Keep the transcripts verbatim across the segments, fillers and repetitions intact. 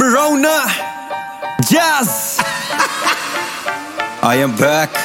Corona. Yes. I am back.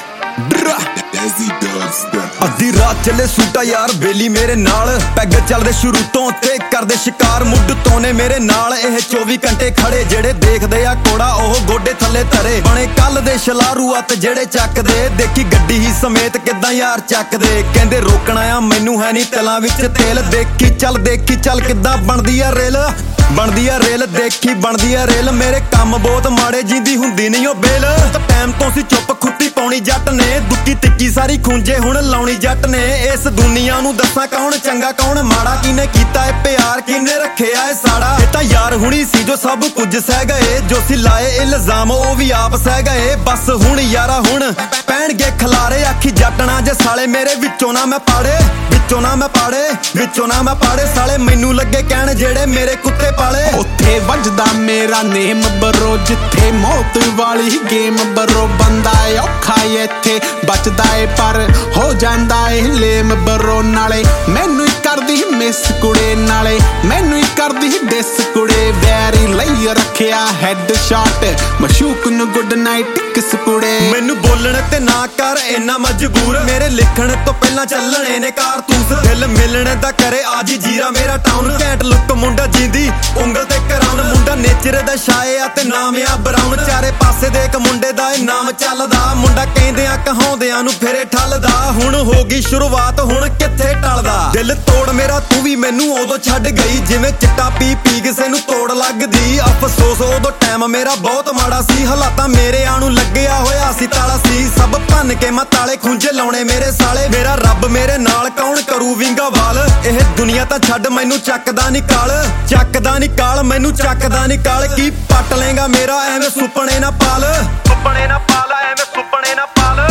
ਅੱਧੀ ਰਾਤ ਚੱਲੇ ਸੂਟਾ ਯਾਰ ਬੇਲੀ ਮੇਰੇ ਨਾਲ ਪੈਗ ਚੱਲਦੇ ਸ਼ੁਰੂ ਤੋਂ ਤੇ ਕਰਦੇ ਸ਼ਿਕਾਰ ਮੁੱਢ ਤੋਂ ਨੇ ਮੇਰੇ ਨਾਲ ਇਹ ਚੌਵੀ ਘੰਟੇ ਖੜੇ ਜਿਹੜੇ ਦੇਖਦੇ ਆ ਕੋੜਾ ਉਹ ਗੋਡੇ ਥੱਲੇ ਧਰੇ ਬਣੇ ਕੱਲ ਦੇ ਸ਼ਲਾਰੂ ਆ ਤੇ ਜਿਹੜੇ ਚੱਕਦੇ ਦੇਖੀ ਗੱਡੀ ਹੀ ਸਮੇਤ ਕਿੱਦਾਂ ਯਾਰ ਚੱਕਦੇ ਕਹਿੰਦੇ ਰੋਕਣਾ ਆ ਮੈਨੂੰ ਹੈ ਨਹੀਂ ਤਲਾਂ ਵਿੱਚ ਤੇਲ ਦੇਖੀ ਚੱਲ ਦੇਖੀ ਚੱਲ ਕਿੱਦਾਂ ਬਣਦੀ ਆ ਰੇਲ ਬਣਦੀ ਆ ਰੇਲ ਦੇਖੀ ਬਣਦੀ ਆ ਰੇਲ ਮੇਰੇ ਕੰਮ ਬਹੁਤ ਮਾੜੇ ਜਿੰਦੀ ਹੁੰਦੀ ਨਹੀਂ ਉਹ ਬੇਲ ਤਾਂ ਟਾਈਮ ਤੋਂ ਸੀ ਚੁੱਪ ਖੁੱਤੀ ਪਾਉਣੀ ਜੱਟ ਨੇ ਦੁੱਕੀ ਤਿੱਕੀ ਸਾਰੀ ਖੁੰਝੇ ਹੁਣ ਲਾਉਣੀ ਜੱਟ ਨੇ ਇਸ ਦੁਨੀਆ ਨੂੰ ਦੱਸਾਂ ਕੌਣ ਚੰਗਾ ਕੌਣ ਮਾੜਾ ਕਿਨੇ ਕੀਤਾ ਏ ਪਿਆਰ ਕਿਨੇ ਰੱਖਿਆ ਏ ਸਾੜਾ ਇਹ ਤਾਂ ਯਾਰ ਹੁਣੀ ਸੀ ਜੋ ਸਭ ਕੁਝ ਸਹਿ ਗਏ ਜੋ ਸੀ ਲਾਏ ਇਲਜ਼ਾਮ ਉਹ ਵੀ ਆਪ ਸਹਿ ਗਏ ਬਸ ਹੁਣ ਯਾਰਾ ਹੁਣ ਪੈਣਗੇ ਖਲਾਰੇ ਆਖੀ ਜੱਟਣਾ ਜੇ ਸਾਲੇ ਮੇਰੇ ਵਿੱਚੋਂ ਨਾ ਮੈਂ ਪਾੜੇ ਵਿੱਚੋਂ ਨਾ ਮੈਂ ਪਾੜੇ ਵਿੱਚੋਂ ਨਾ ਮੈਂ ਪਾੜੇ ਸਾਲੇ ਮੈਨੂੰ ਲੱਗੇ ਕਹਿਣ ਜਿਹੜੇ ਮੇਰੇ ਕੁੱਤੇ ਪਾਲੇ ਉੱਥੇ ਵੱਜਦਾ ਮੇਰਾ ਨੇਮ ਬਰੋ ਜਿੱਥੇ ਮੌਤ ਵਾਲੀ ਗੇਮ ਬਰੋ ਬੰਦਾ ਔਖਾ ਇੱਥੇ ਬਚਦਾ ਏ ਪਰ ਹੋ ਜਾਂਦਾ ਏ ਲੇਮ ਬਰੋ ਨਾਲੇ ਮੈਨੂੰ ਹੀ ਕਰਦੀ ਮਿਸ ਕੁੜੇ ਨਾਲੇ ਮੈਨੂੰ ਹੀ ਕਰਦੀ ਡਿਸ ਕੁੜੇ ਵੈਰੀ ਲਈ ਰੱਖਿਆ ਹੈਡ ਸ਼ਾਟ ਮਸ਼ੂਕ ਨੂੰ ਗੁੱਡ ਨਾਈਟ ਕਿਸ ਕੁੜੇ ਮੈਨੂੰ ਬੋਲਣ ਤੇ ਨਾ ਕਰ ਇੰਨਾ ਮਜਬੂਰ ਮੇਰੇ ਲਿਖਣ ਤੋਂ ਪਹਿਲਾਂ ਚੱਲਣੇ ਨੇ ਕਾਰਤੂਸ ਦਿਲ ਮਿਲਣ ਦਾ ਕਰੇ ਅੱਜ ਜੀਰਾ ਮੇਰਾ ਟਾਊਨ ਘੈਂਟ ਲੁੱਕ ਮੁੰਡਾ ਜਿੰਦੀ ਉਂਗਲ ਤੇ ਕਰਾਉਣ ਮੁੰਡਾ ਨੇਚਰ ਦਾ ਸ਼ਾਏ ਆ ਤੇ ਨਾਮ ਆ ਬਰਾਉਨ ਚਾਰੇ ਪਾਸੇ ਦੇ ਇੱਕ ਮੁੰਡੇ ਦਾ ਇਹ ਨਾਮ ਚੱਲਦਾ ਮੁੰਡਾ ਕਹਿੰਦਿਆਂ ਕਹਾਉਂਦਿਆਂ ਨੂੰ ਫਿਰੇ ਠੱਲਦਾ ਹੁਣ ਹੋ ਗਈ ਸ਼ੁਰੂਆਤ ਹੁਣ ਕਿੱਥੇ ਟਲਦਾ ਦਿਲ ਤੋੜ ਮੇਰਾ ਤੂੰ ਵੀ ਮੈਨੂੰ ਉਦੋਂ ਛੱਡ ਗਈ ਜਿਵੇਂ ਚਿੱਟਾ ਪੀ ਪੀ ਕਿਸੇ ਨੂੰ ਤੋੜ ਲੱਗਦੀ ਅਫਸੋਸ ਉਦੋਂ ਟਾਈਮ ਮੇਰਾ ਬਹੁਤ ਮਾੜਾ ਸੀ ਹਾਲਾਤਾਂ ਮੇਰੇ ਆ ਨੂੰ ਲੱਗਿਆ ਹੋਇਆ ਸੀ ਤਾਲਾ ਸੀ ਸਭ ਭੰਨ ਕੇ ਮੈਂ ਤਾਲੇ ਖੁੰਝੇ ਲਾਉਣੇ ਮੇਰੇ ਸਾਲੇ ਮੇਰਾ ਰੱਬ ਮੇਰੇ ਨਾਲ ਕੌਣ ਕਰੂ ਵਿੰਗਾ ਵਾਲ ਇਹ ਦੁਨੀਆ ਤਾਂ ਛੱਡ ਮੈਨੂੰ ਚੱਕਦਾ ਨੀ ਕਾਲ ਚੱਕਦਾ ਨੀ ਕਾਲ ਮੈਨੂੰ ਚੱਕਦਾ ਨੀ ਕਾਲ ਕੀ ਪੱਟ ਲੇਗਾ ਮੇਰਾ ਐਵੇਂ ਸੁਪਨੇ ਨਾ ਪਾਲ ਸੁਪਨੇ ਨਾ ਪਾਲ ਐਵੇਂ ਸੁਪਨੇ ਨਾ ਪਾਲ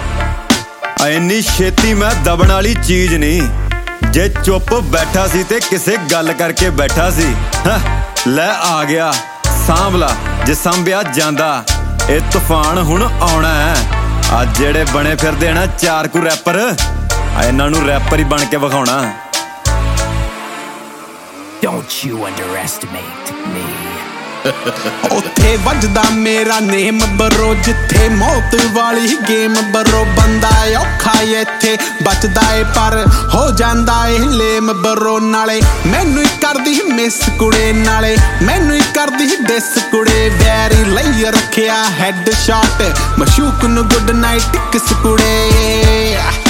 ਐਨੀ ਛੇਤੀ ਮੈਂ ਦਬਣ ਵਾਲੀ ਚੀਜ਼ ਨਹੀਂ ਜੇ ਚੁੱਪ ਬੈਠਾ ਸੀ ਤੇ ਕਿਸੇ ਗੱਲ ਕਰਕੇ ਬੈਠਾ ਸੀ ਲੈ ਆ ਗਿਆ ਸਾਂਭਲਾ ਜੇ ਸੰਭਿਆ ਜਾਂਦਾ ਇਹ ਤੂਫਾਨ ਹੁਣ ਆਉਣਾ ਹੈ ਆ ਜਿਹੜੇ ਬਣੇ ਫਿਰਦੇ ਨਾ ਚਾਰ ਕੁ ਰੈਪਰ ਇਹਨਾਂ ਨੂੰ ਰੈਪਰ ਹੀ ਬਣ ਕੇ ਵਿਖਾਉਣਾ Don't you underestimate me. ਉੱਥੇ ਵੱਜਦਾ ਮੇਰਾ ਨੇਮ ਬਰੋ ਜਿੱਥੇ ਮੌਤ ਵਾਲੀ ਗੇਮ ਬਰੋ ਬੰਦਾ ਔਖਾ ਇੱਥੇ ਬਚਦਾ ਏ ਪਰ ਹੋ ਜਾਂਦਾ ਏ ਲੇਮ ਬਰੋ ਨਾਲੇ ਮੈਨੂੰ ਹੀ ਕਰਦੀ ਮਿਸ ਕੁੜੇ ਨਾਲੇ ਮੈਨੂੰ ਹੀ ਕਰਦੀ ਡਿਸ ਕੁੜੇ ਵੈਰੀ ਲਈ ਰੱਖਿਆ ਹੈਡ ਸ਼ਾਟ ਮਸ਼ੂਕ ਨੂੰ ਗੁੱਡ ਨਾਈਟ ਕਿਸ ਕੁੜੇ